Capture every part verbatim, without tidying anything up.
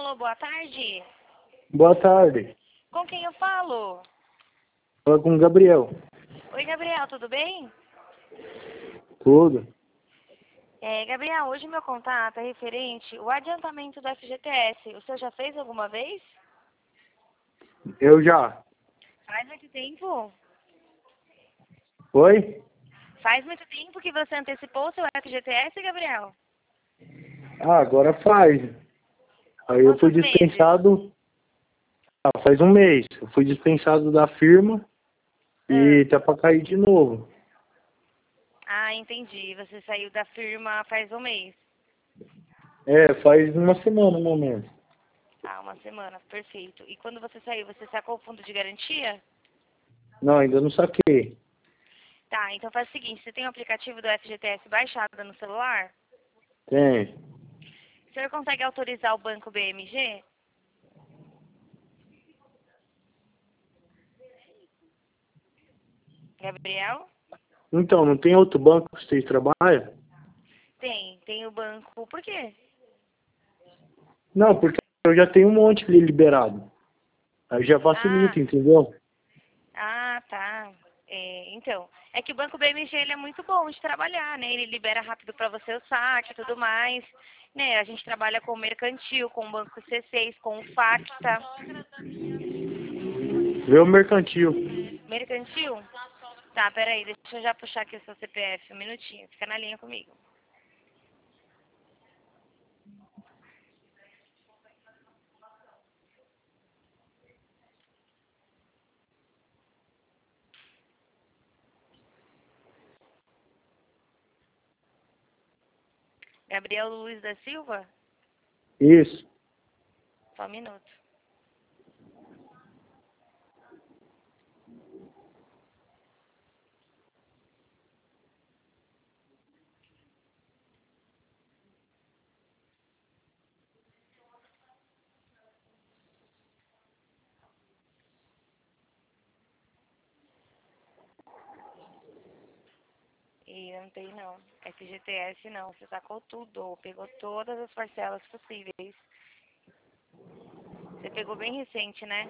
Alô, boa tarde. Boa tarde. Com quem eu falo? Fala com o Gabriel. Oi, Gabriel, tudo bem? Tudo? É, Gabriel, hoje meu contato é referente ao adiantamento do F G T S. O senhor já fez alguma vez? Eu já. Faz muito tempo? Oi? Faz muito tempo que você antecipou o seu F G T S, Gabriel? Ah, agora faz. Aí eu fui Quantos meses? dispensado. Ah, faz um mês. Eu fui dispensado da firma e Ah, tá pra cair de novo. ah, entendi. Você saiu da firma faz um mês. É, faz uma semana no momento. Ah, uma semana, perfeito. E quando você saiu, você sacou o fundo de garantia? Não, ainda não saquei. Tá, então faz o seguinte, você tem o aplicativo do F G T S baixado no celular? Tem. O senhor consegue autorizar o banco B M G? Gabriel? Então, não tem outro banco que vocês trabalham? Tem, tem o banco. Por quê? Não, porque eu já tenho um monte ali liberado. Aí já Ah, facilita, entendeu? ah, tá. É, então, é que o banco B M G ele é muito bom de trabalhar, né? Ele libera rápido para você o saque e tudo mais. Né? A gente trabalha com o mercantil, com o banco C seis, com o Facta. Vê o mercantil. Mercantil? Tá, peraí, deixa eu já puxar aqui o seu C P F, um minutinho. Fica na linha comigo. Gabriel Luiz da Silva? Isso. Só um minuto. E não tem não. F G T S não. Você sacou tudo. Pegou todas as parcelas possíveis. Você pegou bem recente, né?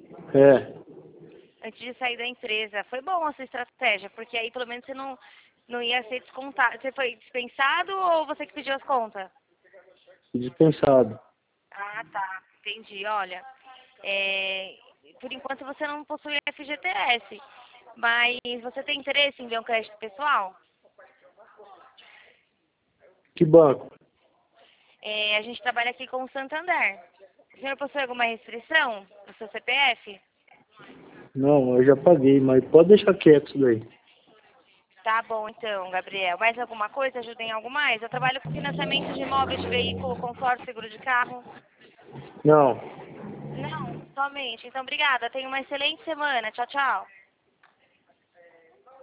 É. Antes de sair da empresa. Foi bom a sua estratégia, porque aí pelo menos você não, não ia ser descontado. Você foi dispensado ou você que pediu as contas? Dispensado. Ah, tá. Entendi. Olha, é, por enquanto você não possui F G T S. Mas você tem interesse em ver um crédito pessoal? Que banco? É, a gente trabalha aqui com o Santander. O senhor possui alguma restrição no seu C P F? Não, eu já paguei, mas pode deixar quieto isso daí. Tá bom então, Gabriel. Mais alguma coisa? Ajuda em algo mais? Eu trabalho com financiamento de imóveis, de veículo, consórcio, seguro de carro. Não. Não, somente. Então, obrigada. Tenha uma excelente semana. Tchau, tchau.